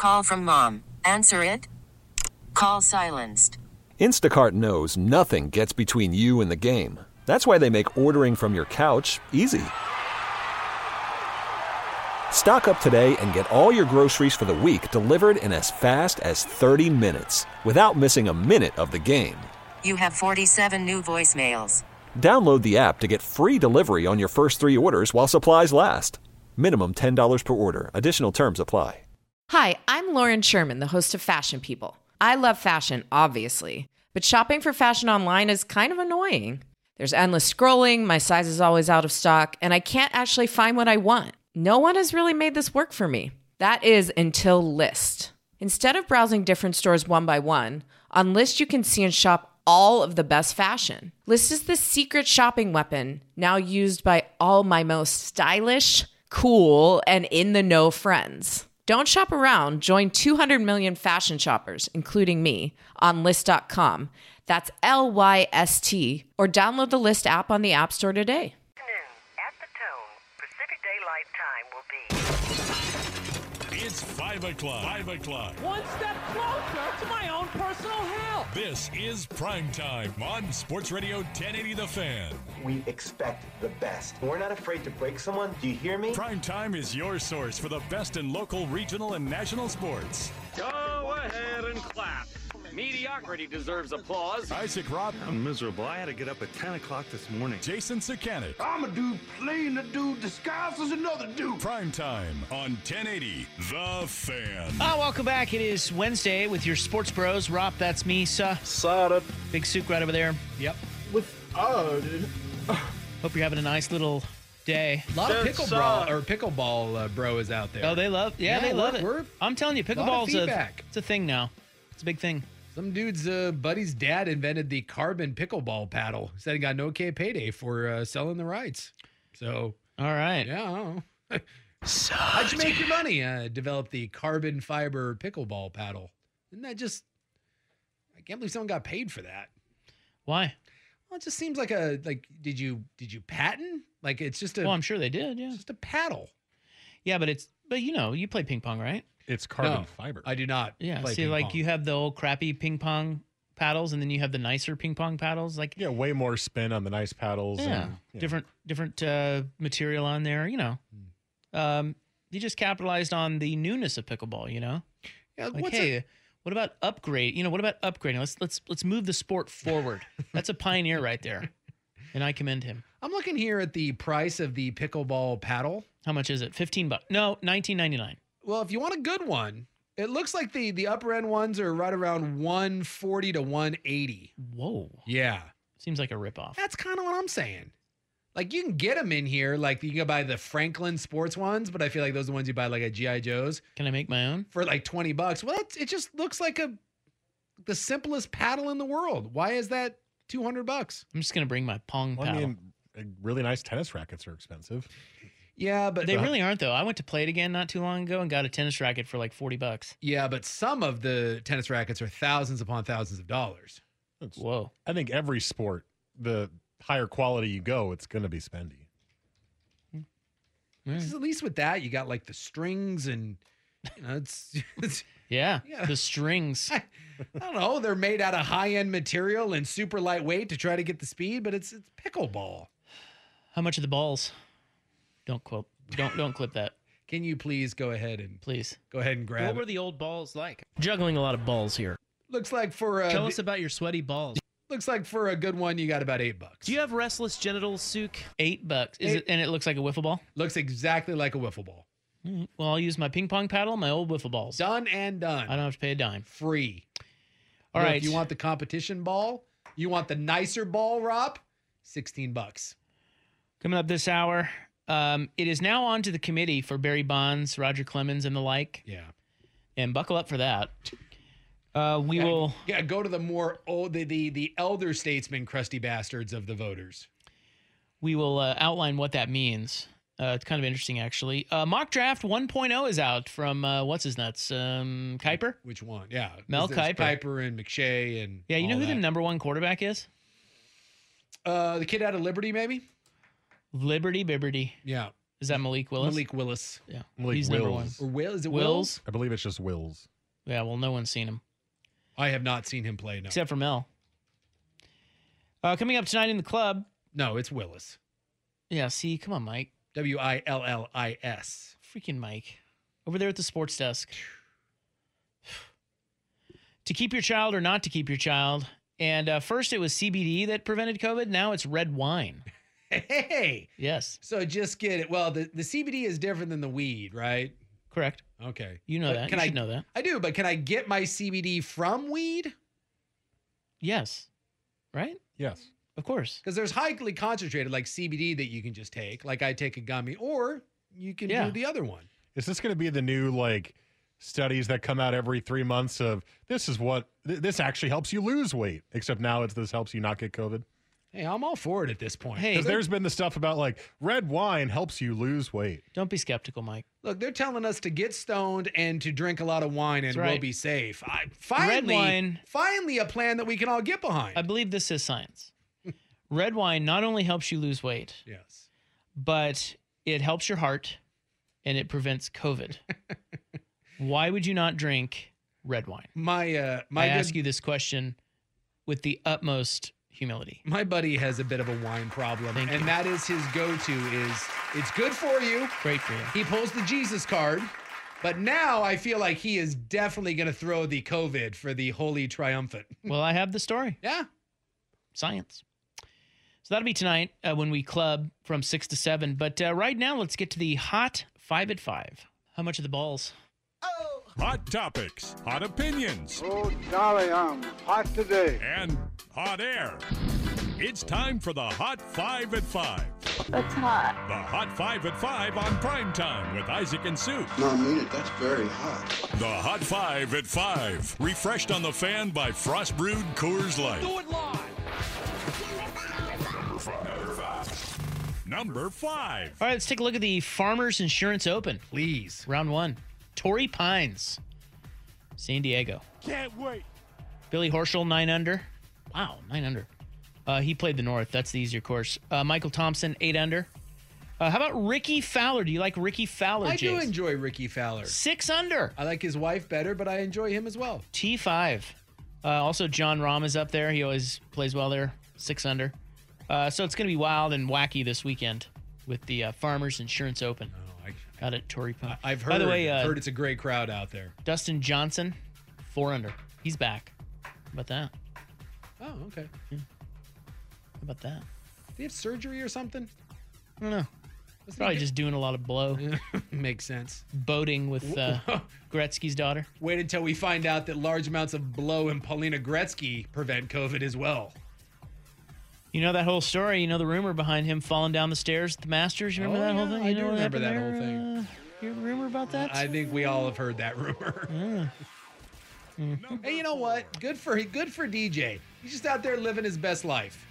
Call from mom. Answer it. Call silenced. Instacart knows nothing gets between you and the game. That's why they make ordering from your couch easy. Stock up today and get all your groceries for the week delivered in as fast as 30 minutes without missing a minute of the game. You have 47 new voicemails. Download the app to get free delivery on your first 3 orders while supplies last. Minimum $10 per order. Additional terms apply. Hi, I'm Lauren Sherman, the host of Fashion People. I love fashion, obviously, but shopping for fashion online is kind of annoying. There's endless scrolling, my size is always out of stock, and I can't actually find what I want. No one has really made this work for me. That is until Lyst. Instead of browsing different stores one by one, on Lyst you can see and shop all of the best fashion. Lyst is the secret shopping weapon now used by all my most stylish, cool, and in-the-know friends. Don't shop around. Join 200 million fashion shoppers, including me, on Lyst.com. That's Lyst, or download the Lyst app on the App Store today. At the tone, Pacific Daylight Time will be. It's 5 o'clock. 5 o'clock. One step closer to my own personal hell. This is Prime Time on Sports Radio 1080 The Fan. We expect the best. We're not afraid to break someone. Do you hear me? Prime Time is your source for the best in local, regional, and national sports. Go ahead and clap. Mediocrity deserves applause. Isaac Robb. I'm miserable. I had to get up at 10 o'clock this morning. Jason Sakanik. I'm a dude playing a dude disguised as another dude. Prime Time on 1080 The Fan. Welcome back. It is Wednesday with your sports bros. Rob, that's me, Sada. Big Souk right over there. Yep. Hope you're having a nice little day. A lot of pickleball bros out there. Oh, they love they love it. I'm telling you, pickleball's it's a thing now. It's a big thing. Some dude's buddy's dad invented the carbon pickleball paddle. Said he got an okay payday for selling the rights. So, all right. Yeah, I don't know. How'd you make your money? Develop the carbon fiber pickleball paddle. Isn't that just... I can't believe someone got paid for that. Why? Well, it just seems like did you patent? Like it's just a... Well, I'm sure they did, yeah. It's just a paddle. Yeah, but you know, you play ping pong, right? It's carbon fiber. I do not. Yeah. Play See, ping like pong. you have the old crappy ping pong paddles, and then you have the nicer ping pong paddles. Like way more spin on the nice paddles. Yeah. And, Different material on there. You know, you just capitalized on the newness of pickleball. You know. Yeah. Like, what about upgrade? You know, what about upgrading? Let's move the sport forward. That's a pioneer right there, and I commend him. I'm looking here at the price of the pickleball paddle. How much is it? $15? No, $19.99. Well, if you want a good one, it looks like the upper end ones are right around $140 to $180. Whoa. Yeah. Seems like a ripoff. That's kind of what I'm saying. Like you can get them in here, like you can buy the Franklin sports ones, but I feel like those are the ones you buy like at G.I. Joe's. Can I make my own? For like $20. Well, it just looks like the simplest paddle in the world. Why is that $200? I'm just going to bring my pong paddle. I mean, really nice tennis rackets are expensive. Yeah, but they really aren't though. I went to play it again not too long ago and got a tennis racket for like $40. Yeah, but some of the tennis rackets are thousands upon thousands of dollars. Whoa. I think every sport, the higher quality you go, it's going to be spendy. At least with that, you got like the strings and it's yeah, the strings. I don't know. They're made out of high-end material and super lightweight to try to get the speed, but it's pickleball. How much are the balls? Don't clip that. Can you please go ahead and grab What were the old balls like? Juggling a lot of balls here. Looks like Tell us about your sweaty balls. Looks like for a good one, you got about $8. Do you have restless genitals, Souk? $8. And it looks like a wiffle ball? Looks exactly like a wiffle ball. Mm-hmm. Well, I'll use my ping pong paddle, my old wiffle balls. Done and done. I don't have to pay a dime. Free. All right. If you want the competition ball, you want the nicer ball, Rob, $16. Coming up this hour, it is now on to the committee for Barry Bonds, Roger Clemens, and the like. Yeah. And buckle up for that. We will... Yeah, go to the more the elder statesmen, crusty bastards of the voters. We will outline what that means. It's kind of interesting, actually. Mock Draft 1.0 is out from, what's his nuts? Kiper? Which one? Yeah. Mel There's Kiper. Kiper and McShay and yeah, you know all who that. the number one quarterback is? The kid out of Liberty, maybe? Liberty Bibberty. Yeah. Is that Malik Willis? Malik Willis. Yeah. Malik He's number one. Wills. Or Will? Is it Wills? I believe it's just Wills. Yeah, well, no one's seen him. I have not seen him play, no. Except for Mel. Coming up tonight in the club. No, it's Willis. Yeah, see, come on, Mike. Willis. Freaking Mike. Over there at the sports desk. To keep your child or not to keep your child. And first it was CBD that prevented COVID. Now it's red wine. Hey. Yes. So just get it. Well, the CBD is different than the weed, right? Correct. Okay. You know that. You should know that. I do, but can I get my CBD from weed? Yes. Right? Yes. Of course. Because there's highly concentrated like CBD that you can just take, like I take a gummy, or you can do the other one. Is this going to be the new like studies that come out every 3 months of this actually helps you lose weight, except now this helps you not get COVID? Hey, I'm all for it at this point. Hey, because there's been the stuff about like red wine helps you lose weight. Don't be skeptical, Mike. Look, they're telling us to get stoned and to drink a lot of wine and we'll be safe. Red wine. Finally a plan that we can all get behind. I believe this is science. Red wine not only helps you lose weight, yes, but it helps your heart and it prevents COVID. Why would you not drink red wine? I ask you this question with the utmost humility. My buddy has a bit of a wine problem, and that is his go-to is it's good for you. Great for you. He pulls the Jesus card, but now I feel like he is definitely going to throw the COVID for the Holy Triumphant. Well, I have the story. Yeah. Science. So that'll be tonight when we club from 6 to 7. But right now, let's get to the Hot 5 at 5. How much are the balls? Hot topics, hot opinions, Oh, golly, I'm hot today. and hot air. It's time for the Hot 5 at 5. That's hot. The Hot 5 at 5 on Primetime with Isaac and Sue. No, I mean it. That's very hot. The Hot 5 at 5. Refreshed on the fan by Frost Brewed Coors Light. Do it live. Number 5. All right, let's take a look at the Farmers Insurance Open. Please. Round 1. Torrey Pines, San Diego. Can't wait. Billy Horschel, 9 under. Wow, 9 under. He played the North. That's the easier course. Michael Thompson, 8 under. How about Ricky Fowler? Do you like Ricky Fowler, I Jace? do enjoy Ricky Fowler. 6 under. I like his wife better, but I enjoy him as well. T5. Also, John Rahm is up there. He always plays well there. 6 under. So it's going to be wild and wacky this weekend with the Farmers Insurance Open. Out at Torrey Pines. I've heard, By the way, heard it's a great crowd out there. Dustin Johnson, 4 under. He's back. How about that? Oh, okay. Yeah. How about that? Did he have surgery or something? I don't know. Probably just doing a lot of blow. Makes sense. Boating with Gretzky's daughter. Wait until we find out that large amounts of blow and Paulina Gretzky prevent COVID as well. You know that whole story. You know the rumor behind him falling down the stairs at the Masters. You remember that whole thing? I do remember that whole thing. You hear the rumor about that? I think we all have heard that rumor. Yeah. Hey, you know what? Good for DJ. He's just out there living his best life.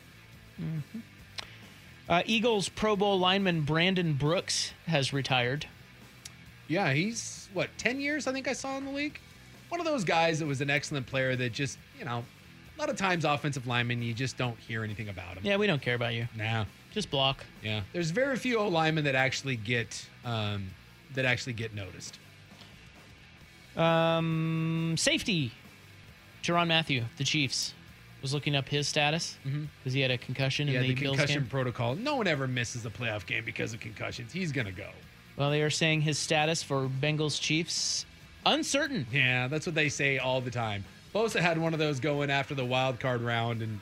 Eagles Pro Bowl lineman Brandon Brooks has retired. Yeah, he's, 10 years I think I saw in the league? One of those guys that was an excellent player that just, a lot of times offensive linemen, you just don't hear anything about them. Yeah, we don't care about you. Nah. Just block. Yeah. There's very few linemen that actually get noticed. Safety. Tyrann Mathieu, the Chiefs, was looking up his status because he had a concussion in the Bills concussion game. protocol. No one ever misses a playoff game because of concussions. He's going to go. Well, they are saying his status for Bengals Chiefs uncertain. Yeah, that's what they say all the time. Bosa had one of those going after the wild card round, and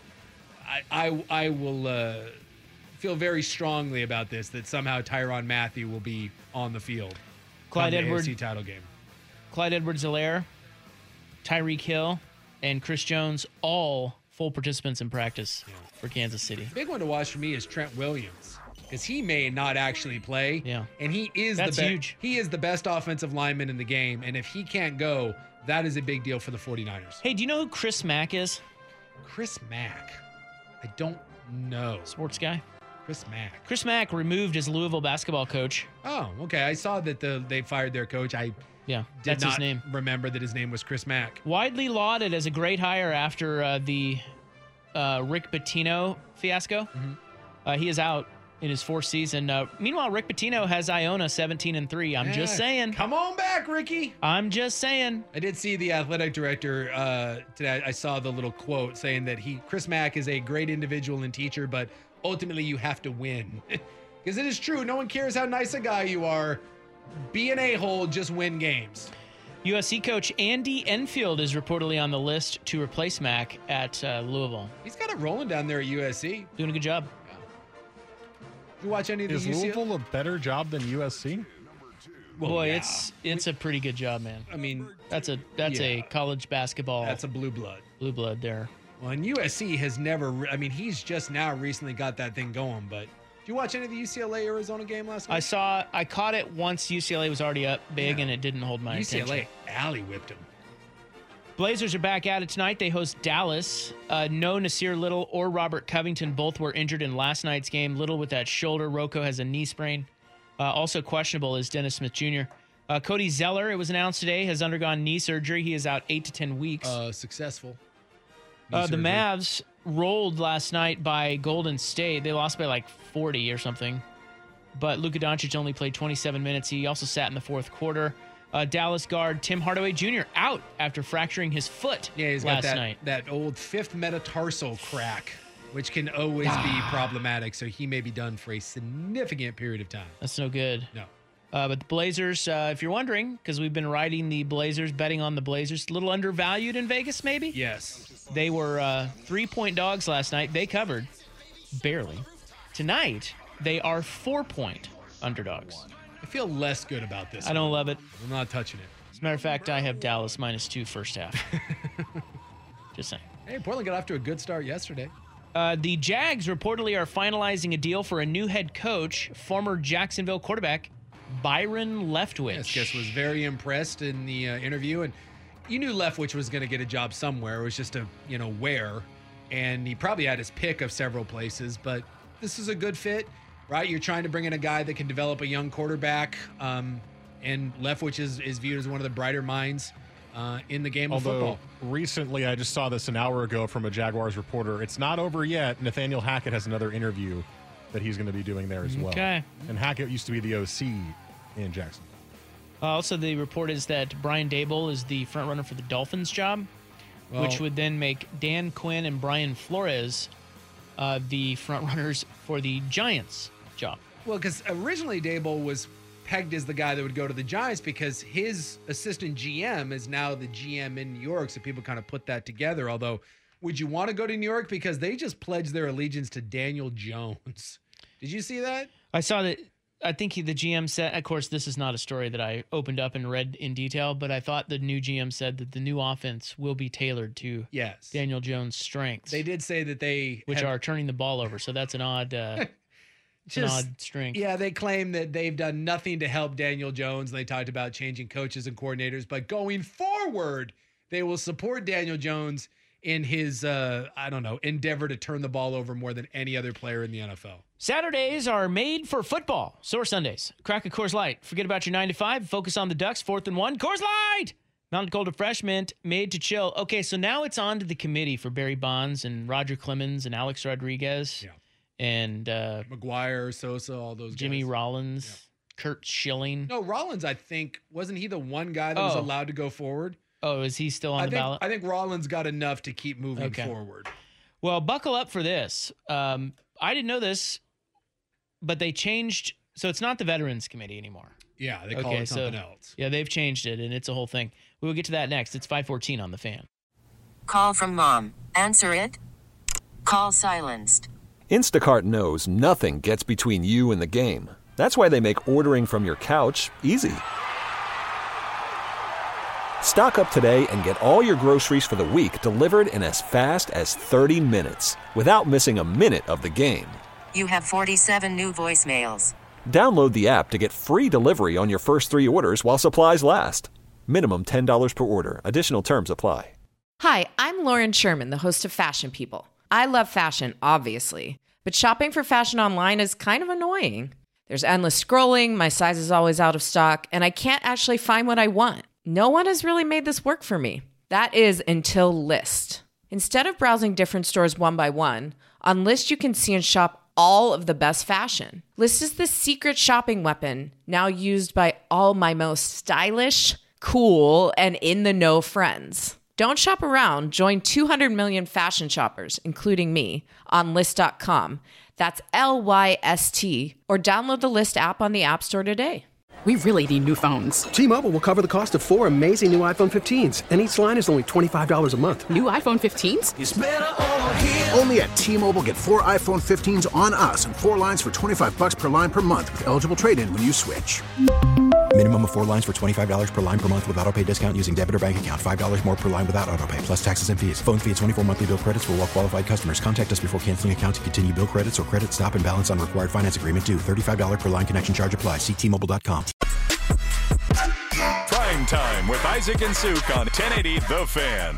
I will feel very strongly about this, that somehow Tyrann Mathieu will be on the field. Clyde Edwards AFC title game. Clyde Edwards-Helaire, Tyreek Hill, and Chris Jones, all full participants in practice for Kansas City. Big one to watch for me is Trent Williams, because he may not actually play. Yeah, and he is huge. He is the best offensive lineman in the game, and if he can't go, that is a big deal for the 49ers. Hey, do you know who Chris Mack is? Chris Mack? I don't know. Sports guy? Chris Mack. Chris Mack removed as Louisville basketball coach. Oh, okay. I saw that they fired their coach. I did not his name. Remember that his name was Chris Mack. Widely lauded as a great hire after the Rick Pitino fiasco. He is out in his fourth season. Meanwhile, Rick Pitino has Iona 17-3. I'm just saying. Come on back, Ricky. I'm just saying. I did see the athletic director today. I saw the little quote saying that Chris Mack is a great individual and teacher, but ultimately you have to win. Because it is true. No one cares how nice a guy you are. Be an a-hole, just win games. USC coach Andy Enfield is reportedly on the list to replace Mack at Louisville. He's got it rolling down there at USC. Doing a good job. Yeah. Did you watch any of the UCLA? Is Louisville a better job than USC? Well, boy, it's a pretty good job, man. I mean, that's a college basketball. That's a blue blood. Blue blood there. Well, and USC has never. I mean, he's just now recently got that thing going. But did you watch any of the UCLA Arizona game last night? I caught it once UCLA was already up big, and it didn't hold my attention. UCLA alley whipped him. Blazers are back at it tonight. They host Dallas. No Nasir Little or Robert Covington. Both were injured in last night's game. Little with that shoulder. Rocco has a knee sprain. Also questionable is Dennis Smith Jr. Cody Zeller, it was announced today, has undergone knee surgery. He is out 8 to 10 weeks. Successful. The Mavs rolled last night by Golden State. They lost by like 40 or something. But Luka Doncic only played 27 minutes. He also sat in the fourth quarter. Dallas guard Tim Hardaway Jr. out after fracturing his foot he's last got night. That old fifth metatarsal crack, which can always be problematic. So he may be done for a significant period of time. That's no good. No. But the Blazers, if you're wondering, because we've been riding the Blazers, betting on the Blazers, a little undervalued in Vegas, maybe? Yes. They were 3-point dogs last night. They covered, barely. Tonight, they are 4-point underdogs. I feel less good about this. I don't love it. I'm not touching it. As a matter of fact, I have Dallas -2 first half. Just saying. Hey, Portland got off to a good start yesterday. The Jags reportedly are finalizing a deal for a new head coach, former Jacksonville quarterback Byron Leftwich. Yes, Guess was very impressed in the interview, and you knew Leftwich was going to get a job somewhere. It was just where, and he probably had his pick of several places, but this is a good fit, right? You're trying to bring in a guy that can develop a young quarterback, and Leftwich is viewed as one of the brighter minds in the game of football. Recently, I just saw this an hour ago from a Jaguars reporter. It's not over yet. Nathaniel Hackett has another interview that he's going to be doing there as well. Okay. And Hackett used to be the OC in Jacksonville. Also, the report is that Brian Daboll is the front runner for the Dolphins job, which would then make Dan Quinn and Brian Flores the front runners for the Giants job. Well, because originally Daboll was pegged as the guy that would go to the Giants because his assistant GM is now the GM in New York, so people kind of put that together. Although, would you want to go to New York? Because they just pledged their allegiance to Daniel Jones. Did you see that? I saw that. I think the GM said, of course, this is not a story that I opened up and read in detail, but I thought the new GM said that the new offense will be tailored to Daniel Jones' strengths. They did say that which are turning the ball over. So that's an odd, an odd strength. Yeah, they claim that they've done nothing to help Daniel Jones. And they talked about changing coaches and coordinators, but going forward, they will support Daniel Jones in his, endeavor to turn the ball over more than any other player in the NFL. Saturdays are made for football. So are Sundays. Crack a Coors Light. Forget about your 9 to 5. Focus on the Ducks. 4th and 1. Coors Light! Mountain Cold Refreshment, made to chill. Okay, so now it's on to the committee for Barry Bonds and Roger Clemens and Alex Rodriguez. Yeah. And McGuire, Sosa, all those Jimmy guys. Rollins, Kurt Schilling. No, Rollins, I think, wasn't he the one guy that was allowed to go forward? Oh, is he still on the ballot? I think Rollins got enough to keep moving forward. Well, buckle up for this. I didn't know this, but they changed. So it's not the Veterans Committee anymore. Yeah, they call it something else. Yeah, they've changed it, and it's a whole thing. We will get to that next. It's 5:14 on The Fan. Call from mom. Answer it. Call silenced. Instacart knows nothing gets between you and the game. That's why they make ordering from your couch easy. Stock up today and get all your groceries for the week delivered in as fast as 30 minutes without missing a minute of the game. You have 47 new voicemails. Download the app to get free delivery on your first 3 orders while supplies last. Minimum $10 per order. Additional terms apply. Hi, I'm Lauren Sherman, the host of Fashion People. I love fashion, obviously, but shopping for fashion online is kind of annoying. There's endless scrolling, my size is always out of stock, and I can't actually find what I want. No one has really made this work for me. That is until Lyst. Instead of browsing different stores one by one, on Lyst you can see and shop all of the best fashion. List is the secret shopping weapon now used by all my most stylish, cool, and in-the-know friends. Don't shop around. Join 200 million fashion shoppers, including me, on List.com. That's LYST. Or download the List app on the App Store today. We really need new phones. T-Mobile will cover the cost of 4 amazing new iPhone 15s, and each line is only $25 a month. New iPhone 15s? It's better over here. Only at T-Mobile, get 4 iPhone 15s on us and 4 lines for $25 per line per month with eligible trade-in when you switch. Minimum of 4 lines for $25 per line per month with autopay discount using debit or bank account. $5 more per line without autopay, plus taxes and fees. Phone fee at 24 monthly bill credits for well-qualified customers. Contact us before canceling account to continue bill credits or credit stop and balance on required finance agreement due. $35 per line connection charge applies. See T-Mobile.com. Prime time with Isaac and Suk on 1080 The Fan.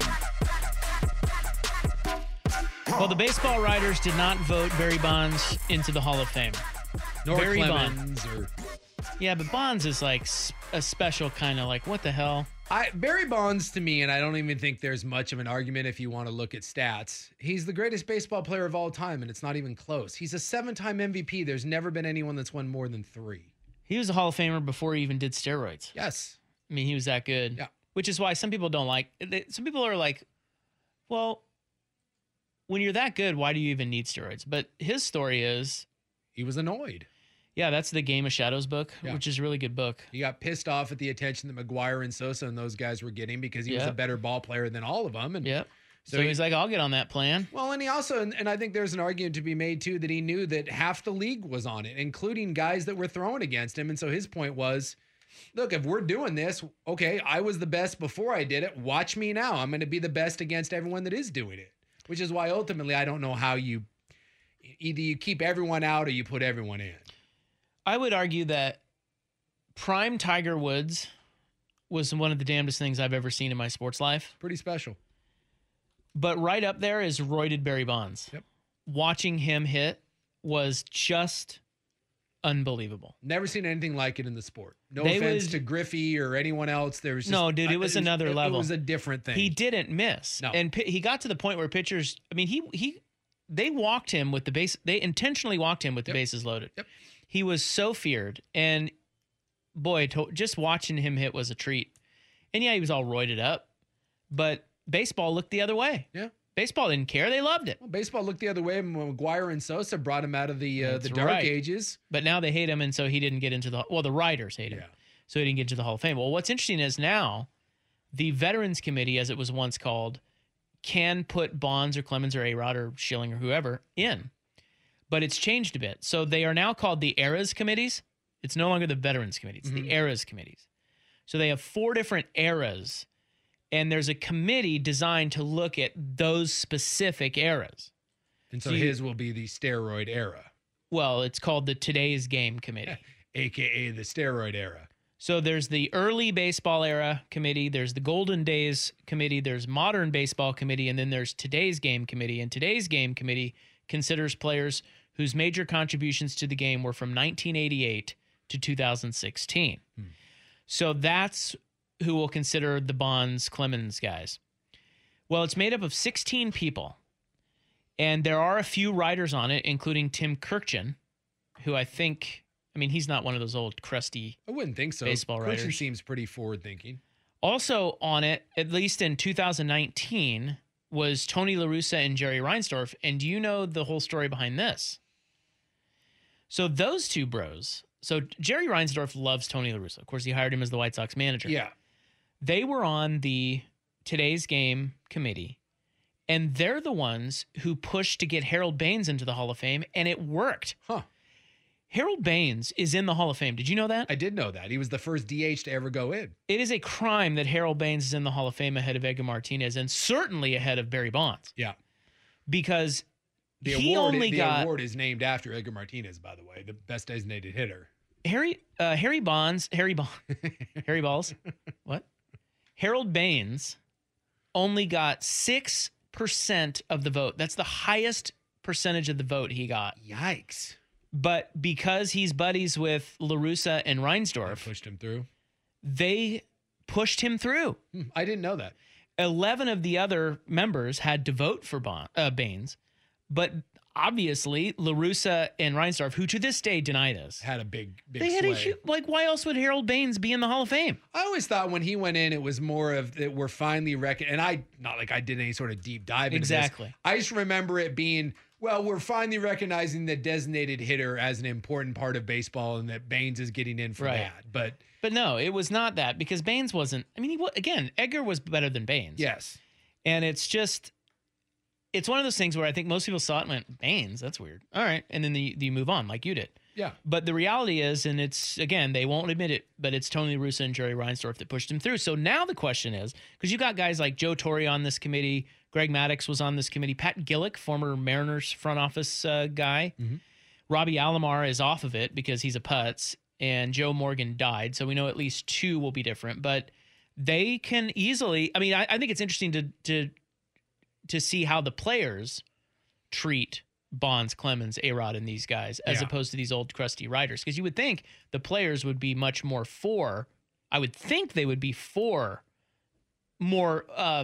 Well, the baseball writers did not vote Barry Bonds into the Hall of Fame. Nor Barry Clemens Bonds. Yeah, but Bonds is like a special kind of like, what the hell? Barry Bonds, to me, and I don't even think there's much of an argument if you want to look at stats, he's the greatest baseball player of all time, and it's not even close. He's a 7-time MVP. There's never been anyone that's won more than 3. He was a Hall of Famer before he even did steroids. Yes. I mean, he was that good. Yeah. Which is why some people don't like, some people are like, well, when you're that good, why do you even need steroids? But his story is, he was annoyed. Yeah, that's the Game of Shadows book, which is a really good book. He got pissed off at the attention that McGuire and Sosa and those guys were getting because he was a better ball player than all of them. And so he's like, I'll get on that plan. Well, and he also, and I think there's an argument to be made too, that he knew that half the league was on it, including guys that were throwing against him. And so his point was, look, if we're doing this, okay, I was the best before I did it. Watch me now. I'm going to be the best against everyone that is doing it, which is why ultimately I don't know how either you keep everyone out or you put everyone in. I would argue that prime Tiger Woods was one of the damnedest things I've ever seen in my sports life. Pretty special. But right up there is roided Barry Bonds. Yep. Watching him hit was just unbelievable. Never seen anything like it in the sport. No offense to Griffey or anyone else. There was just, no, dude, it was another level. It was a different thing. He didn't miss. No. And he got to the point where pitchers, I mean, they walked him with the base. They intentionally walked him with the bases loaded. Yep. He was so feared. And boy, just watching him hit was a treat. And yeah, he was all roided up, but baseball looked the other way. Yeah. Baseball didn't care. They loved it. Well, baseball looked the other way when McGuire and Sosa brought him out of the dark ages. But now they hate him, and so he didn't get into the writers hate him. So he didn't get into the Hall of Fame. Well, what's interesting is now the Veterans Committee, as it was once called, can put Bonds or Clemens or A-Rod or Schilling or whoever in. But it's changed a bit. So they are now called the Eras Committees. It's no longer the Veterans Committee. It's the Eras Committees. So they have 4 different eras, and there's a committee designed to look at those specific eras. And so his will be the steroid era. Well, it's called the Today's Game Committee. AKA the steroid era. So there's the early baseball era committee, there's the golden days committee, there's modern baseball committee, and then there's Today's Game Committee. And Today's Game Committee considers players whose major contributions to the game were from 1988 to 2016. So that's who will consider the Bonds, Clemens guys. Well, it's made up of 16 people, and there are a few writers on it, including Tim Kurkjian, who I think, I mean, he's not one of those old crusty I wouldn't think so. Baseball writers. Kurkjian seems pretty forward-thinking. Also on it, at least in 2019, was Tony La Russa and Jerry Reinsdorf. And do you know the whole story behind this? So those two bros, so Jerry Reinsdorf loves Tony La Russa. Of course, he hired him as the White Sox manager. Yeah. They were on the Today's Game Committee, and they're the ones who pushed to get Harold Baines into the Hall of Fame, and it worked. Huh. Harold Baines is in the Hall of Fame. Did you know that? I did know that. He was the first DH to ever go in. It is a crime that Harold Baines is in the Hall of Fame ahead of Edgar Martinez, and certainly ahead of Barry Bonds. Yeah. Because the award is named after Edgar Martinez, by the way, the best designated hitter. Harry Balls. What? Harold Baines only got 6% of the vote. That's the highest percentage of the vote he got. Yikes. But because he's buddies with La Russa and Reinsdorf, they pushed him through. I didn't know that. 11 of the other members had to vote for Baines, but obviously, La Russa and Reinsdorf, who to this day deny this, had a big they had sway. why else would Harold Baines be in the Hall of Fame? I always thought when he went in, it was more of that we're finally and not like I did any sort of deep dive into Exactly. this. I just remember it being, well, we're finally recognizing the designated hitter as an important part of baseball and that Baines is getting in for that. But no, it was not that, because Baines wasn't. I mean, again, Edgar was better than Baines. Yes. And it's one of those things where I think most people saw it and went, Baines, that's weird. All right. And then you move on like you did. Yeah. But the reality is, and it's, again, they won't admit it, but it's Tony La Russa and Jerry Reinsdorf that pushed him through. So now the question is, because you got guys like Joe Torre on this committee, Greg Maddux was on this committee, Pat Gillick, former Mariners front office guy. Mm-hmm. Robbie Alomar is off of it because he's a putz, and Joe Morgan died. So we know at least two will be different, but they can easily, I mean, I think it's interesting to see how the players treat Bonds, Clemens, A-Rod, and these guys, as opposed to these old crusty writers. Because you would think the players would be much more I would think they would be for more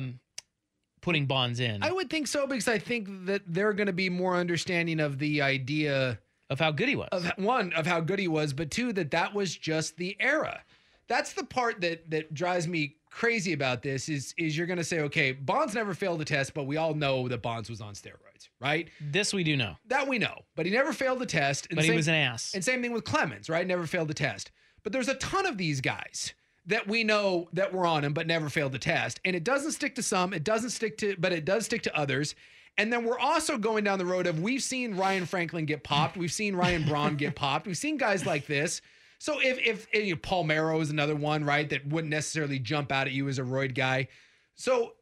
putting Bonds in. I would think so, because I think that they're going to be more understanding of the idea of how good he was. Of how good he was, but two, that was just the era. That's the part that drives me crazy about this is you're going to say, okay, Bonds never failed a test, but we all know that Bonds was on steroids, right? This we do know. That we know, but he never failed the test. But he was an ass. And same thing with Clemens, right? Never failed the test. But there's a ton of these guys that we know that were on him, but never failed the test. And it doesn't stick to some, but it does stick to others. And then we're also going down the road of, we've seen Ryan Franklin get popped. We've seen Ryan Braun get popped. We've seen guys like this. So if Paul Mero is another one, right, that wouldn't necessarily jump out at you as a roid guy. So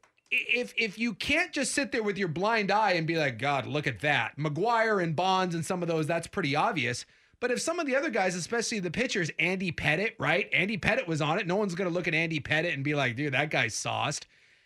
if you can't just sit there with your blind eye and be like, God, look at that. McGuire and Bonds and some of those, that's pretty obvious. But if some of the other guys, especially the pitchers, Andy Pettitte, right? Andy Pettitte was on it. No one's going to look at Andy Pettitte and be like, dude, that guy's sauced.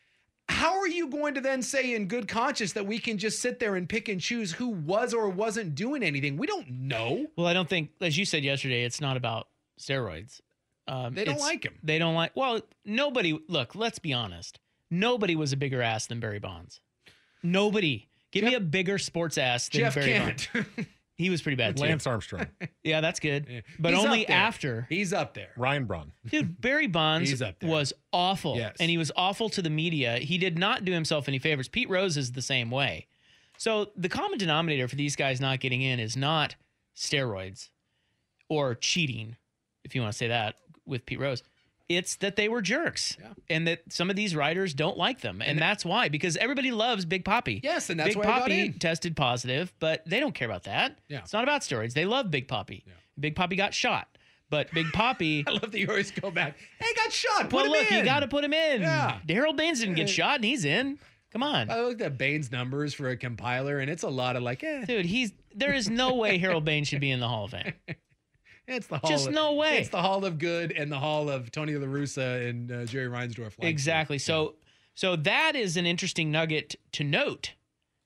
How are you going to then say in good conscience that we can just sit there and pick and choose who was or wasn't doing anything? We don't know. Well, I don't think, as you said yesterday, it's not about steroids. They don't like him. They don't like, well, nobody, look, let's be honest. Nobody was a bigger ass than Barry Bonds. Nobody. Give me a bigger sports ass than Jeff Barry Kent. Bonds. He was pretty bad too. Lance Armstrong. Yeah, that's good. Yeah. But He's only up there. after. He's up there. Ryan Braun. Dude, Barry Bonds He's up there. was awful. Yes. And he was awful to the media. He did not do himself any favors. Pete Rose is the same way. So the common denominator for these guys not getting in is not steroids or cheating, if you want to say that with Pete Rose. It's that they were jerks, and that some of these writers don't like them. And that's why, because everybody loves Big Papi. Yes, and that's Big why I got Papi in. tested positive, but they don't care about that. Yeah. It's not about steroids. They love Big Papi. Yeah. Big Papi got shot, but Big Papi... I love that you always go back. Hey, got shot. Put well, him look, in. you got to put him in. Yeah. Harold Baines didn't get shot, and he's in. Come on. I looked at Baines' numbers for a compiler, and it's a lot of like, Dude, there is no way Harold Baines should be in the Hall of Fame. It's the Hall Just no way. It's the Hall of Good and the Hall of Tony La Russa and Jerry Reinsdorf. Exactly. So that is an interesting nugget to note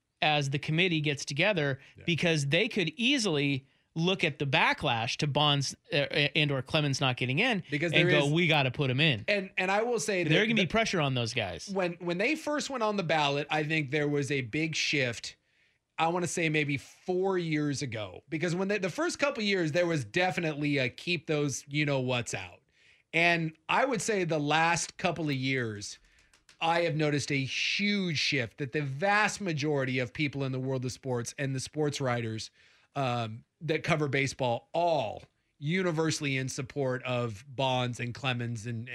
as the committee gets together, because they could easily look at the backlash to Bonds and or Clemens not getting in and go, we got to put him in. And I will say that there can be pressure on those guys. When they first went on the ballot, I think there was a big shift. I want to say maybe 4 years ago, because when the first couple years, there was definitely a keep those you-know-whats out. And I would say the last couple of years, I have noticed a huge shift that the vast majority of people in the world of sports and the sports writers that cover baseball all universally in support of Bonds and Clemens and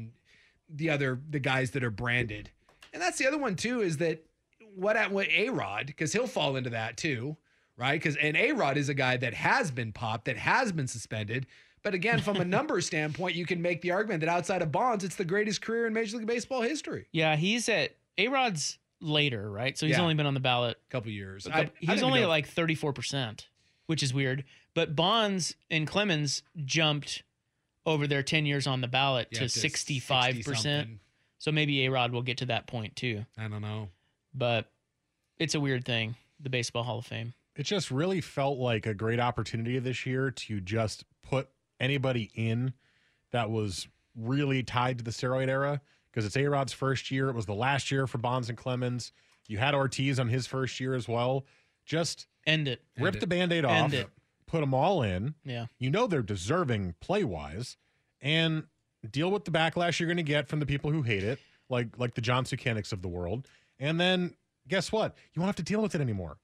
the guys that are branded. And that's the other one too, is that what A-Rod, because he'll fall into that too, right? And A-Rod is a guy that has been popped, that has been suspended. But again, from a numbers standpoint, you can make the argument that outside of Bonds, it's the greatest career in Major League Baseball history. Yeah, A-Rod's later, right? So he's only been on the ballot a couple years. He's only at like 34%, which is weird. But Bonds and Clemens jumped over their 10 years on the ballot to 65%. So maybe A-Rod will get to that point too. I don't know. But it's a weird thing, the Baseball Hall of Fame. It just really felt like a great opportunity this year to just put anybody in that was really tied to the steroid era, because it's A-Rod's first year. It was the last year for Bonds and Clemens. You had Ortiz on his first year as well. End it. Rip the Band-Aid off. End it. Put them all in. Yeah. You know they're deserving play-wise, and deal with the backlash you're going to get from the people who hate it, like the John Sukanics of the world. And then guess what? You won't have to deal with it anymore.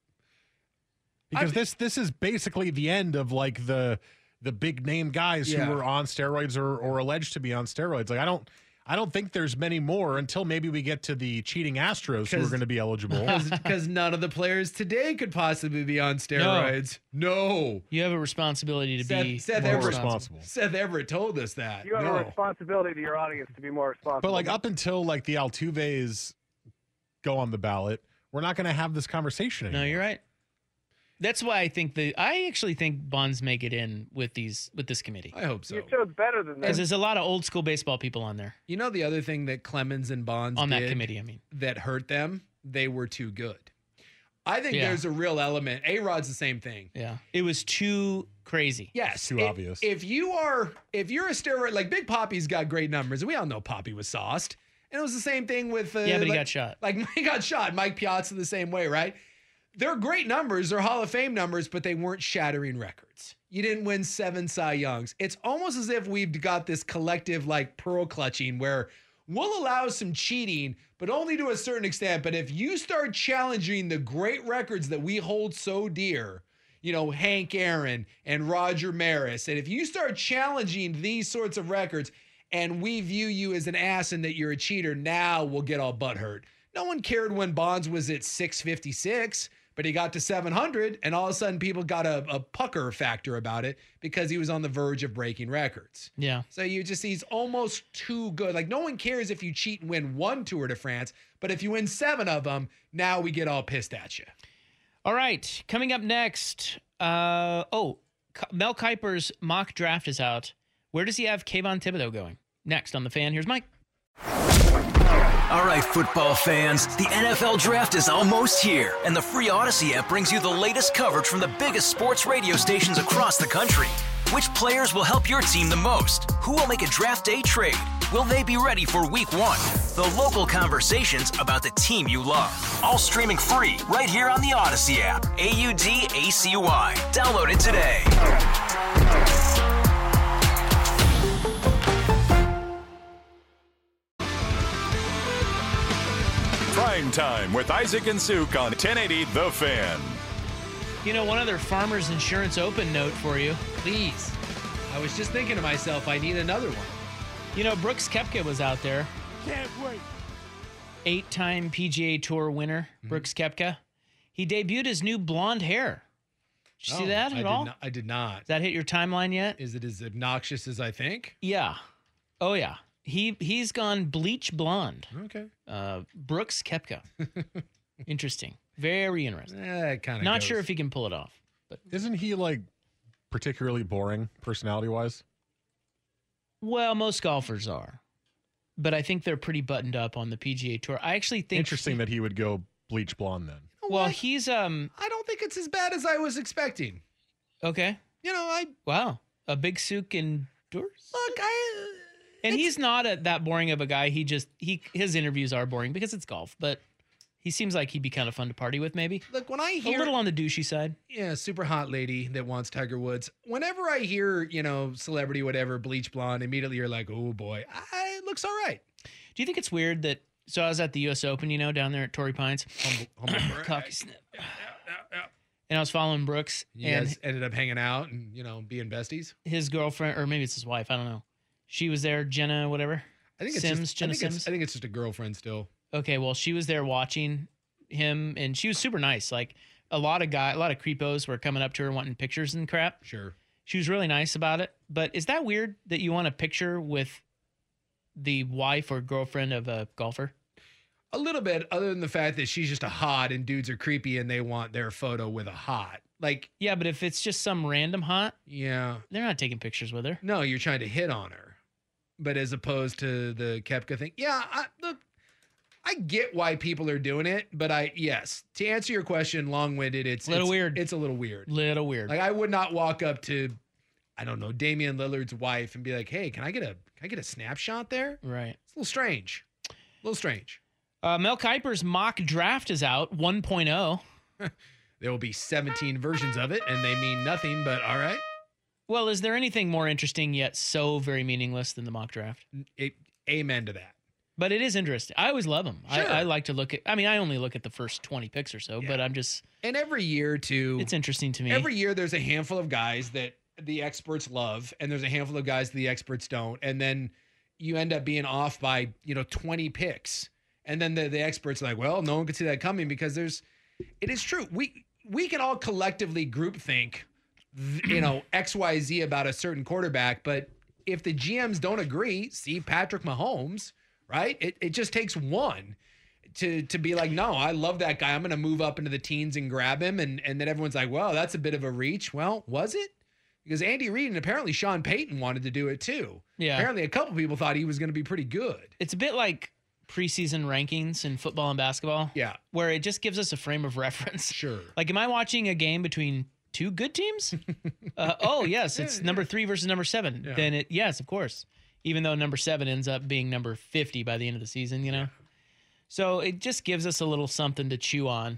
Because this is basically the end of like the big name guys who were on steroids or alleged to be on steroids. Like I don't think there's many more until maybe we get to the cheating Astros who are going to be eligible. Because none of the players today could possibly be on steroids. No. You have a responsibility to be more responsible. Seth Everett told us that. You have a responsibility to your audience to be more responsible. But like up until like the Altuves go on the ballot, we're not going to have this conversation anymore. No, you're right. That's why I actually think Bonds make it in with this committee. I hope so. Your show's better than that. Because there's a lot of old school baseball people on there. You know the other thing that Clemens and Bonds on did that committee, I mean, that hurt them? They were too good. I think there's a real element. A-Rod's the same thing. Yeah. It was too crazy. Yes. Too obvious. If you're a steroid, like Big Papi's got great numbers, and we all know Papi was sauced. And it was the same thing with but he got shot. Like he got shot. Mike Piazza the same way, right? They're great numbers, they're Hall of Fame numbers, but they weren't shattering records. You didn't win 7 Cy Youngs. It's almost as if we've got this collective like pearl clutching where we'll allow some cheating, but only to a certain extent. But if you start challenging the great records that we hold so dear, you know, Hank Aaron and Roger Maris, and if you start challenging these sorts of records and we view you as an ass and that you're a cheater, now we'll get all butthurt. No one cared when Bonds was at 656. But he got to 700, and all of a sudden people got a pucker factor about it because he was on the verge of breaking records. Yeah. So he's almost too good. Like, no one cares if you cheat and win 1 Tour de France, but if you win 7 of them, now we get all pissed at you. All right. Coming up next, Mel Kiper's mock draft is out. Where does he have Kayvon Thibodeau going? Next on The Fan, here's Mike. All right, football fans, the NFL Draft is almost here, and the free Odyssey app brings you the latest coverage from the biggest sports radio stations across the country. Which players will help your team the most? Who will make a draft day trade? Will they be ready for Week 1? The local conversations about the team you love. All streaming free right here on the Odyssey app. AUDACY. Download it today. Prime Time with Isaac and Suk on 1080 The Fan. You know, one other Farmers Insurance Open note for you. Please. I was just thinking to myself, I need another one. You know, Brooks Koepka was out there. Can't wait. 8-time PGA Tour winner, Brooks Koepka. He debuted his new blonde hair. Did you see that at all? I did not. Has that hit your timeline yet? Is it as obnoxious as I think? Yeah. Oh, yeah. He's gone bleach blonde. Okay. Brooks Koepka. Interesting. Very interesting. Not sure if he can pull it off. But isn't he like particularly boring personality-wise? Well, most golfers are. But I think they're pretty buttoned up on the PGA Tour. I actually think interesting that he would go bleach blonde then. Well, he's I don't think it's as bad as I was expecting. Okay. You know, wow. A big Suk endures. Look, and he's not that boring of a guy. His interviews are boring because it's golf, but he seems like he'd be kind of fun to party with, maybe. Look, when I hear a little on the douchey side. Yeah, super hot lady that wants Tiger Woods. Whenever I hear, you know, celebrity, whatever, bleach blonde, immediately you're like, oh boy, it looks all right. Do you think it's weird that, so I was at the US Open, you know, down there at Torrey Pines. Cocky snip. And I was following Brooks. You guys ended up hanging out and, you know, being besties? His girlfriend, or maybe it's his wife, I don't know. She was there, Jenna, whatever. I think it's Sims, just, Jenna Sims. I think it's just a girlfriend still. Okay, well, she was there watching him, and she was super nice. Like, a lot of creepos were coming up to her wanting pictures and crap. Sure. She was really nice about it. But is that weird that you want a picture with the wife or girlfriend of a golfer? A little bit, other than the fact that she's just a hot and dudes are creepy and they want their photo with a hot. Like, yeah, but if it's just some random hot, yeah, they're not taking pictures with her. No, you're trying to hit on her. But as opposed to the Koepka thing, yeah, look, I get why people are doing it, but yes, to answer your question, long-winded, it's a little weird. It's a little weird. Little weird. Like, I would not walk up to, I don't know, Damian Lillard's wife and be like, hey, can I get a snapshot there? Right. It's a little strange. A little strange. Mel Kiper's mock draft is out, 1.0. there will be 17 versions of it, and they mean nothing, but all right. Well, is there anything more interesting yet so very meaningless than the mock draft? Amen to that. But it is interesting. I always love them. Sure. I like to look at, I only look at the first 20 picks or so, but I'm just. And every year, too. It's interesting to me. Every year, there's a handful of guys that the experts love, and there's a handful of guys the experts don't. And then you end up being off by, 20 picks. And then the experts are like, well, no one could see that coming because it is true. We can all collectively groupthink, XYZ about a certain quarterback, but if the GMs don't agree, see Patrick Mahomes, right? It just takes one to be like, no, I love that guy. I'm going to move up into the teens and grab him. And then everyone's like, well, that's a bit of a reach. Well, was it? Because Andy Reid and apparently Sean Payton wanted to do it too. Yeah. Apparently a couple people thought he was going to be pretty good. It's a bit like preseason rankings in football and basketball. Yeah. Where it just gives us a frame of reference. Sure. Like, am I watching a game between two good teams? Yes, it's number 3 versus number 7. Yeah. Then yes, of course. Even though number 7 ends up being number 50 by the end of the season, Yeah. So it just gives us a little something to chew on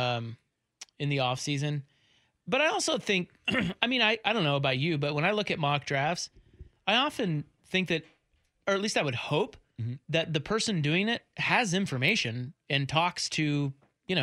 in the offseason. But I also think, I don't know about you, but when I look at mock drafts, I often think that, or at least I would hope, that the person doing it has information and talks to,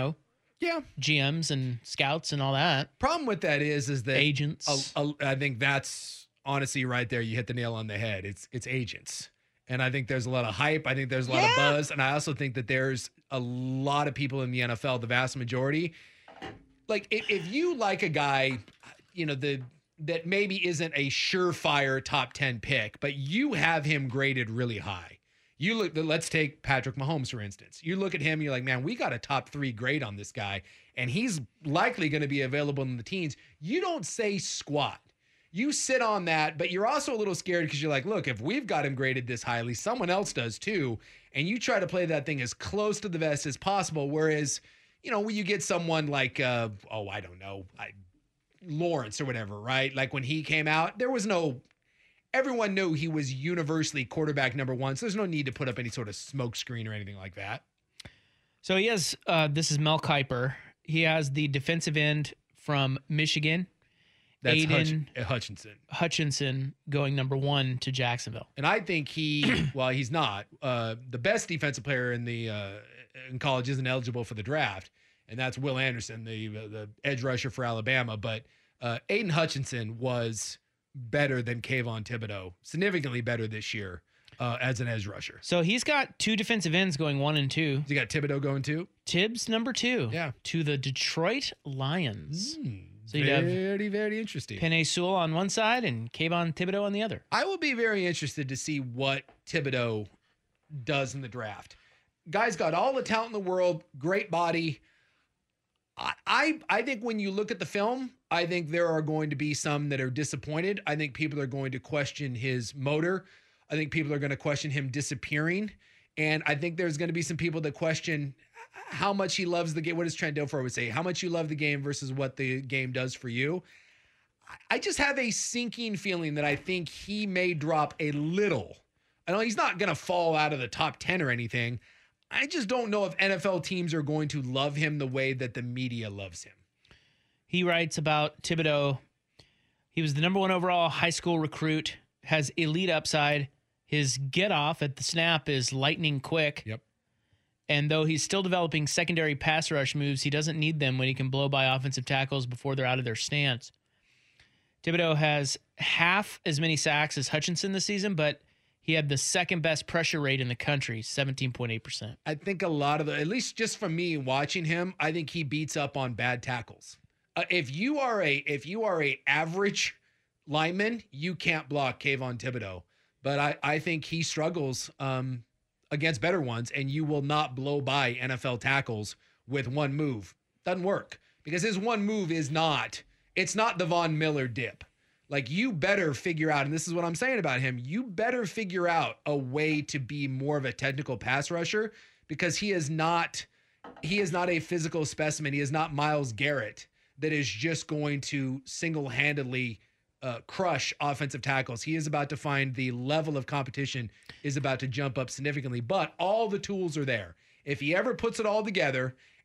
GMs and scouts and all that. Problem with that is that agents. I think that's honestly right there. You hit the nail on the head. It's agents. And I think there's a lot of hype. I think there's a lot of buzz. And I also think that there's a lot of people in the NFL, the vast majority. Like if you like a guy, that maybe isn't a surefire top 10 pick, but you have him graded really high. Let's take Patrick Mahomes, for instance. You look at him, you're like, man, we got a top 3 grade on this guy, and he's likely going to be available in the teens. You don't say squat. You sit on that, but you're also a little scared because you're like, look, if we've got him graded this highly, someone else does too. And you try to play that thing as close to the vest as possible. Whereas, when you get someone like, I don't know, Lawrence or whatever, right? Like when he came out, everyone knew he was universally quarterback number 1. So there's no need to put up any sort of smoke screen or anything like that. So he has, this is Mel Kiper. He has the defensive end from Michigan. That's Aiden Hutchinson going number 1 to Jacksonville. And I think he's not. The best defensive player in college isn't eligible for the draft. And that's Will Anderson, the edge rusher for Alabama. But Aiden Hutchinson was better than Kayvon Thibodeau, significantly better this year as an edge rusher. So he's got 2 defensive ends going 1 and 2. You got Thibodeau going 2? Tibbs number 2. Yeah. To the Detroit Lions. So you'd have very, very interesting. Penei Sewell on one side and Kayvon Thibodeau on the other. I will be very interested to see what Thibodeau does in the draft. Guy's got all the talent in the world, great body. I think when you look at the film, I think there are going to be some that are disappointed. I think people are going to question his motor. I think people are going to question him disappearing. And I think there's going to be some people that question how much he loves the game. What does Trent Dilfer would say? How much you love the game versus what the game does for you. I just have a sinking feeling that I think he may drop a little. I know he's not going to fall out of the top 10 or anything. I just don't know if NFL teams are going to love him the way that the media loves him. He writes about Thibodeau. He was the number 1 overall high school recruit, has elite upside. His get off at the snap is lightning quick. Yep. And though he's still developing secondary pass rush moves, he doesn't need them when he can blow by offensive tackles before they're out of their stance. Thibodeau has half as many sacks as Hutchinson this season, but he had the second best pressure rate in the country, 17.8%. I think a lot of at least just from me watching him, I think he beats up on bad tackles. If you are a average lineman, you can't block Kayvon Thibodeau. But I think he struggles against better ones, and you will not blow by NFL tackles with one move. Doesn't work because his one move it's not the Von Miller dip. Like you better figure out, and this is what I'm saying about him, you better figure out a way to be more of a technical pass rusher because he is not a physical specimen. He is not Myles Garrett that is just going to single-handedly crush offensive tackles. He is about to find the level of competition is about to jump up significantly, but all the tools are there. If he ever puts it all together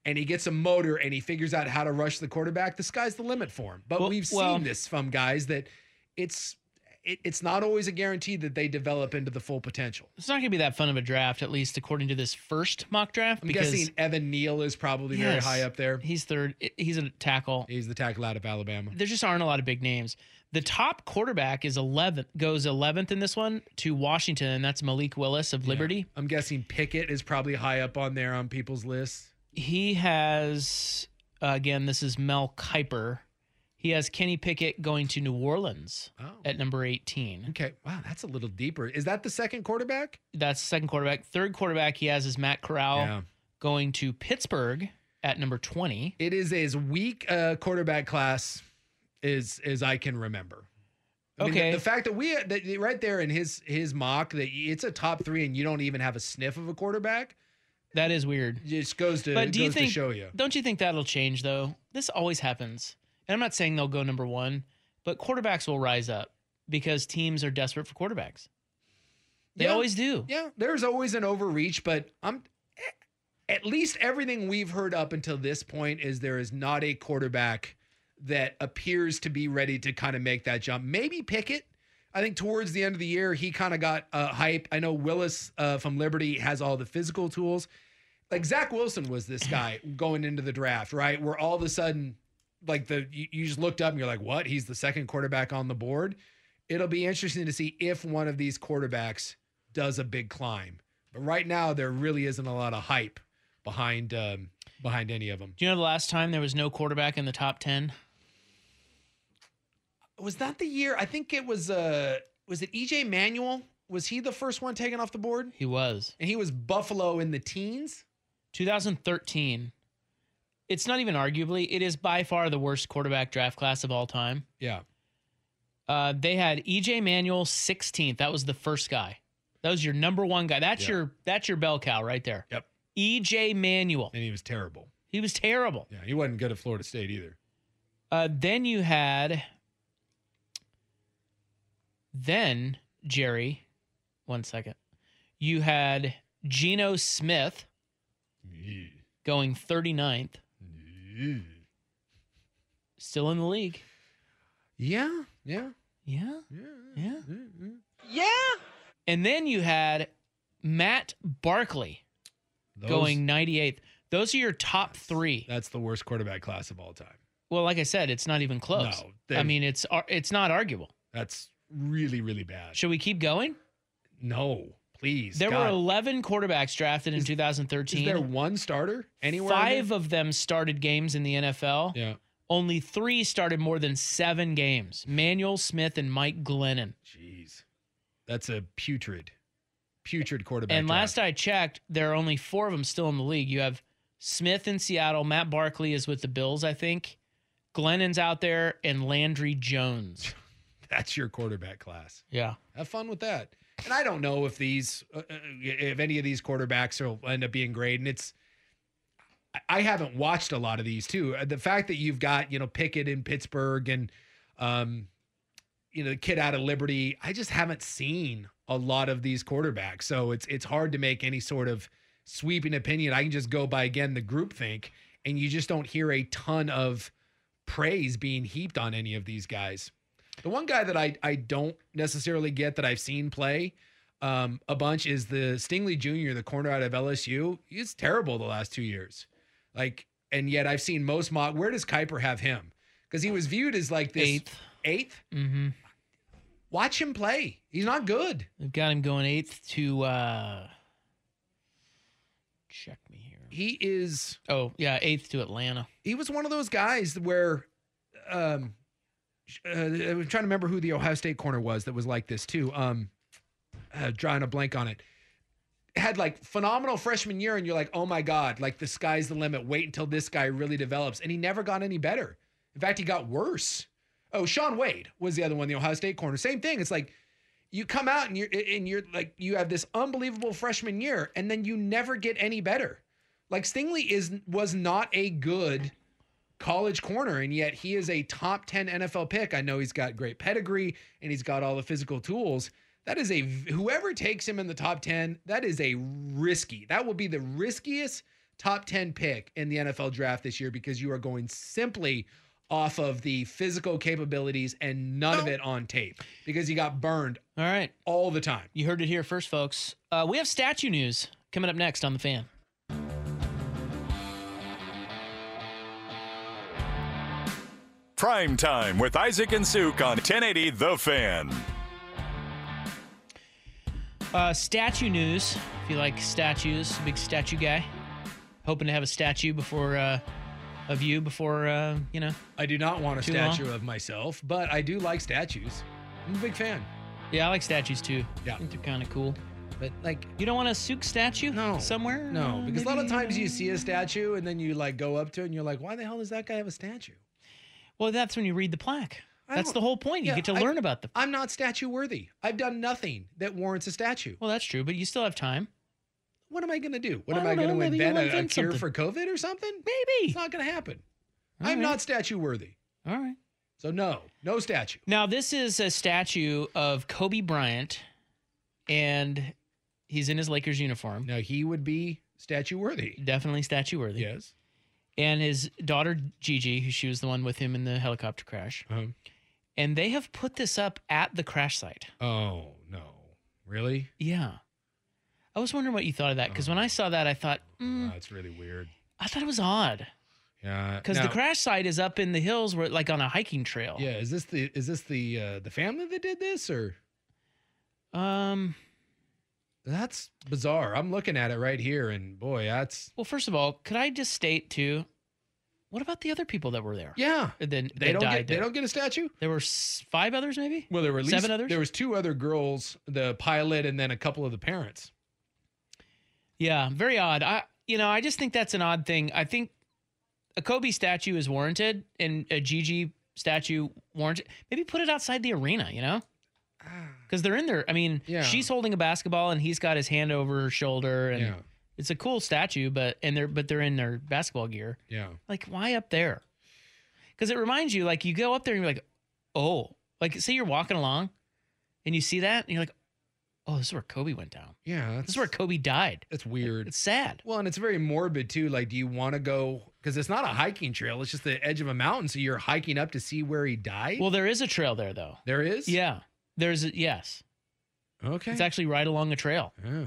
and he gets a motor and he figures out how to rush the quarterback, the sky's the limit for him. But we've seen this from guys that it's not always a guarantee that they develop into the full potential. It's not going to be that fun of a draft, at least according to this first mock draft. I'm guessing Evan Neal is probably very high up there. He's third. He's a tackle. He's the tackle out of Alabama. There just aren't a lot of big names. The top quarterback is 11th, goes 11th in this one to Washington, and that's Malik Willis of Liberty. I'm guessing Pickett is probably high up on there on people's lists. He has, again, this is Mel Kiper. He has Kenny Pickett going to New Orleans at number 18. Okay. Wow, that's a little deeper. Is that the second quarterback? That's the second quarterback. Third quarterback he has is Matt Corral going to Pittsburgh at number 20. It is as weak a quarterback class as I can remember. I mean, the fact that right there in his mock that it's a top 3 and you don't even have a sniff of a quarterback. That is weird. It just goes to show you. Don't you think that'll change though? This always happens. And I'm not saying they'll go number 1, but quarterbacks will rise up because teams are desperate for quarterbacks. They always do. Yeah, there's always an overreach, but at least everything we've heard up until this point is there is not a quarterback that appears to be ready to kind of make that jump. Maybe Pickett. I think towards the end of the year, he kind of got hype. I know Willis from Liberty has all the physical tools. Like Zach Wilson was this guy going into the draft, right? Where all of a sudden, like you just looked up and you're like, what? He's the second quarterback on the board. It'll be interesting to see if one of these quarterbacks does a big climb. But right now, there really isn't a lot of hype behind any of them. Do you know the last time there was no quarterback in the top 10? Was that the year? I think it was it EJ Manuel? Was he the first one taken off the board? He was. And he was Buffalo in the teens? 2013. It's not even arguably. It is by far the worst quarterback draft class of all time. Yeah. They had EJ Manuel 16th. That was the first guy. That was your number 1 guy. That's your bell cow right there. Yep. EJ Manuel. And he was terrible. He was terrible. Yeah, he wasn't good at Florida State either. Then, Jerry, 1 second. You had Geno Smith going 39th. Still in the league. Yeah. And then you had Matt Barkley going 98th. Those are your top 3. That's the worst quarterback class of all time. Well, like I said, it's not even close. No, I mean, it's not arguable. That's really, really bad. Should we keep going? No, please. There were 11 quarterbacks drafted in 2013. Is there one starter anywhere? 5 of them started games in the NFL. Yeah. Only 3 started more than 7 games. Manuel Smith and Mike Glennon. Jeez. That's a putrid quarterback. And last I checked, there are only 4 of them still in the league. You have Smith in Seattle. Matt Barkley is with the Bills, I think. Glennon's out there, and Landry Jones. That's your quarterback class. Yeah. Have fun with that. And I don't know if if any of these quarterbacks will end up being great. And I haven't watched a lot of these too. The fact that you've got, Pickett in Pittsburgh and, the kid out of Liberty, I just haven't seen a lot of these quarterbacks. So it's hard to make any sort of sweeping opinion. I can just go by, again, the groupthink, and you just don't hear a ton of praise being heaped on any of these guys. The one guy that I don't necessarily get that I've seen play a bunch is the Stingley Jr., the corner out of LSU. He's terrible the last 2 years. And yet I've seen most mock. Where does Kiper have him? Because he was viewed as like this 8th. Mm-hmm. Watch him play. He's not good. We've got him going 8th to check me here. He is 8th to Atlanta. He was one of those guys where I'm trying to remember who the Ohio State corner was that was like this too. Drawing a blank on it. Had phenomenal freshman year, and you're like, oh my God, the sky's the limit. Wait until this guy really develops. And he never got any better. In fact, he got worse. Oh, Sean Wade was the other one, the Ohio State corner. Same thing. It's like you come out and you're like, you have this unbelievable freshman year, and then you never get any better. Stingley was not a good college corner, and yet he is a top 10 NFL pick. I know he's got great pedigree and he's got all the physical tools. That is whoever takes him in the top 10, that will be the riskiest top 10 pick in the NFL draft this year because you are going simply off of the physical capabilities and none of it on tape because he got burned All right. all the time. You heard it here first, folks. We have statue news coming up next on The Fan. Prime Time with Isaac and Suk on 1080 The Fan. Statue news. If you like statues, big statue guy. Hoping to have a statue of you before, I do not want a too statue long. of myself, but I do like statues. I'm a big fan. Yeah, I like statues too. Yeah. I think they're kind of cool. But like, you don't want a Suk statue somewhere? No, because a lot of Maybe, times you see a statue and then you like go up to it and you're like, why the hell does that guy have a statue? Well, that's when you read the plaque. That's don't- the whole point. You Yeah, get to learn about the. I'm not statue worthy. I've done nothing that warrants a statue. Well, that's true, but you still have time. What am I going to do? What I am I don't going to know, maybe invent? you'll A invent cure something. for COVID or something? Maybe. It's not going to happen. All I'm right. not statue worthy. All right. So no statue. Now, this is a statue of Kobe Bryant, and he's in his Lakers uniform. Now, he would be statue worthy. Definitely statue worthy. Yes. And his daughter, Gigi, who she was the one with him in the helicopter crash. Uh-huh. And they have put this up at the crash site. Oh, no. Really? Yeah. I was wondering what you thought of that, because when I saw that, I thought, That's really weird. I thought it was odd. Yeah. Because the crash site is up in the hills, where like on a hiking trail. Yeah. Is this the family that did this or? That's bizarre. I'm looking at it right here, and boy, that's. Well, first of all, could I just state too? What about the other people that were there? Yeah. Then They don't get a statue. There were 5 others, maybe. Well, there were at least 7 others. There was 2 other girls, the pilot, and then a couple of the parents. Yeah, very odd. I just think that's an odd thing. I think a Kobe statue is warranted and a Gigi statue warranted. Maybe put it outside the arena, because they're in there. I mean, she's holding a basketball and he's got his hand over her shoulder, and it's a cool statue. But they're in their basketball gear. Yeah, like why up there? Because it reminds you, like you go up there and you're like, oh, like say you're walking along and you see that and you're like, oh, this is where Kobe went down. Yeah, this is where Kobe died. That's weird. It's sad. Well, and it's very morbid too. Like, do you want to go? Because it's not a hiking trail; it's just the edge of a mountain. So you're hiking up to see where he died. Well, there is a trail there, though. There is. Yeah, yes. Okay. It's actually right along a trail. Oh.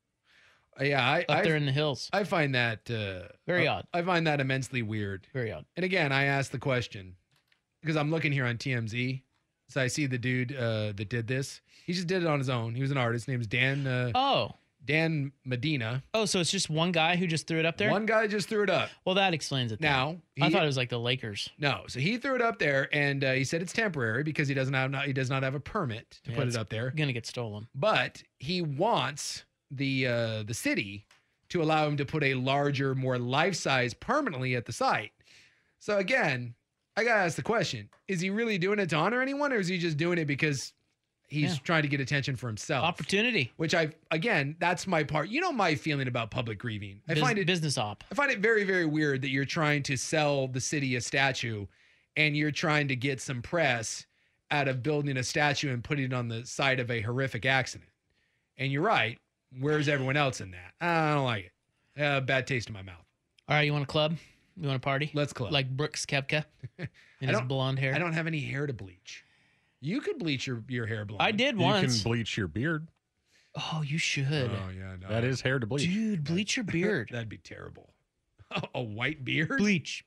Yeah, up there in the hills. I find that very odd. I find that immensely weird. Very odd. And again, I asked the question because I'm looking here on TMZ. So I see the dude that did this. He just did it on his own. He was an artist. His name's Dan. Dan Medina. Oh, so it's just one guy who just threw it up there? One guy just threw it up. Well, that explains it. Now, I thought it was like the Lakers. No, so he threw it up there, and he said it's temporary because he does not have a permit to put it up there. Gonna get stolen. But he wants the city to allow him to put a larger, more life-size permanently at the site. So again, I gotta ask the question: is he really doing it to honor anyone, or is he just doing it because he's trying to get attention for himself? Opportunity. Which that's my part. You know my feeling about public grieving. I find it business op. I find it very, very weird that you're trying to sell the city a statue and you're trying to get some press out of building a statue and putting it on the site of a horrific accident. And you're right. Where's everyone else in that? I don't like it. Bad taste in my mouth. All right, you want a club? You want a party? Let's club. Like Brooks Koepka in his blonde hair. I don't have any hair to bleach. You could bleach your hair blonde. I did You once. can bleach your beard. Oh, you should. Oh, yeah. No. That is hair to bleach. Dude, bleach your beard. That'd be terrible. A white beard? Bleach.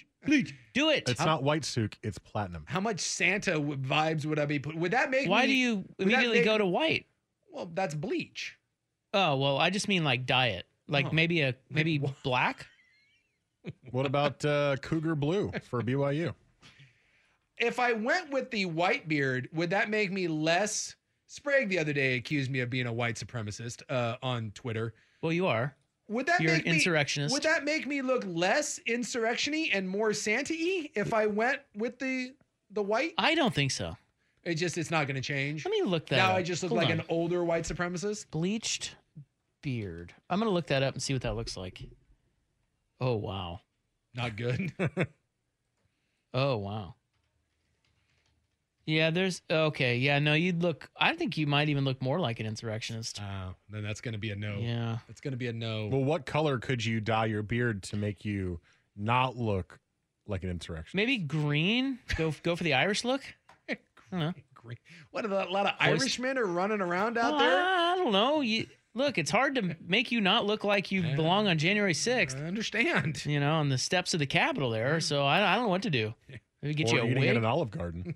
Do it. It's not white, Suk. It's platinum. How much Santa vibes would I be put? Would that make Why me? do you immediately go to white? Well, that's bleach. Oh, well, I just mean like dye it. Like maybe black? What about Cougar Blue for BYU? If I went with the white beard, would that make me less? Sprague the other day accused me of being a white supremacist on Twitter. Well, you are. Would that You're make an insurrectionist. Would that make me look less insurrection-y and more Santa-y if I went with the white? I don't think so. It's not going to change. Let me look that now up. I just look Hold like on. an older white supremacist. Bleached beard. I'm going to look that up and see what that looks like. Oh, wow. Not good. Oh, wow. Yeah, okay. Yeah, no, I think you might even look more like an insurrectionist. Oh, then that's going to be a no. Yeah. That's going to be a no. Well, what color could you dye your beard to make you not look like an insurrectionist? Maybe green? Go for the Irish look? I don't know. Green. What, a lot of Irishmen are running around out there? I don't know. Look, it's hard to make you not look like you belong on January 6th. I understand. On the steps of the Capitol there. So I don't know what to do. Maybe get you a eating wig. at an Olive Garden.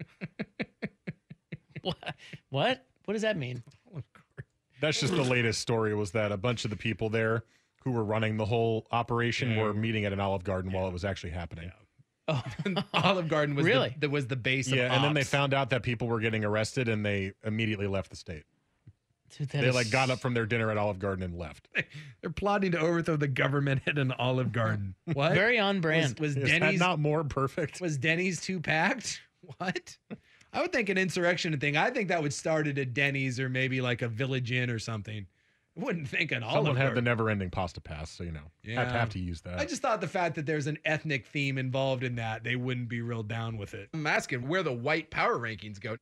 What? What does that mean? That's just the latest story, was that a bunch of the people there who were running the whole operation were meeting at an Olive Garden while it was actually happening. Oh, Olive Garden was really? was the base of and then they ops. found out that people were getting arrested, and they immediately left the state. Dude, they got up from their dinner at Olive Garden and left. They're plotting to overthrow the government at an Olive Garden. What? Very on brand. Was Is Denny's that not more perfect? Was Denny's too packed? What? I would think an insurrection thing. I think that would start at a Denny's or maybe like a Village Inn or something. I wouldn't think an Olive Someone had the Garden. never-ending pasta pass, so have to use that. I just thought the fact that there's an ethnic theme involved in that, they wouldn't be real down with it. I'm asking where the white power rankings go.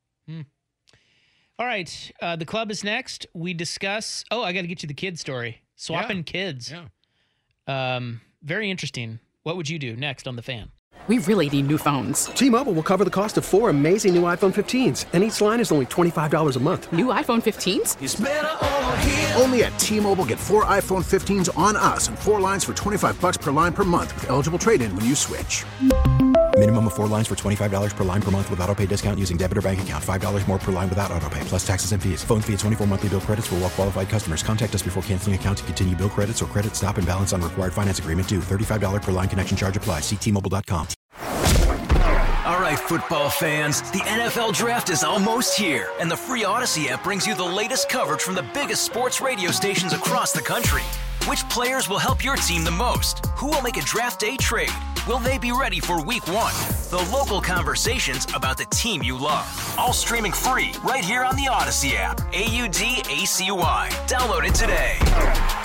All right. The club is next. We discuss. Oh, I got to get you the kid story. Swapping kids. Yeah. Very interesting. What would you do next on The Fan? We really need new phones. T-Mobile will cover the cost of 4 amazing new iPhone 15s, and each line is only $25 a month. New iPhone 15s? It's better over here. Only at T-Mobile, get 4 iPhone 15s on us and 4 lines for $25 per line per month with eligible trade-in when you switch. Minimum of 4 lines for $25 per line per month with auto pay discount using debit or bank account. $5 more per line without auto pay, plus taxes and fees. Phone fee at 24 monthly bill credits for well-qualified customers. Contact us before canceling account to continue bill credits or credit stop and balance on required finance agreement due. $35 per line connection charge applies. See T-Mobile.com. All right, football fans, the NFL Draft is almost here, and the free Odyssey app brings you the latest coverage from the biggest sports radio stations across the country. Which players will help your team the most? Who will make a draft day trade? Will they be ready for week 1? The local conversations about the team you love. All streaming free right here on the Odyssey app. AUDACY. Download it today.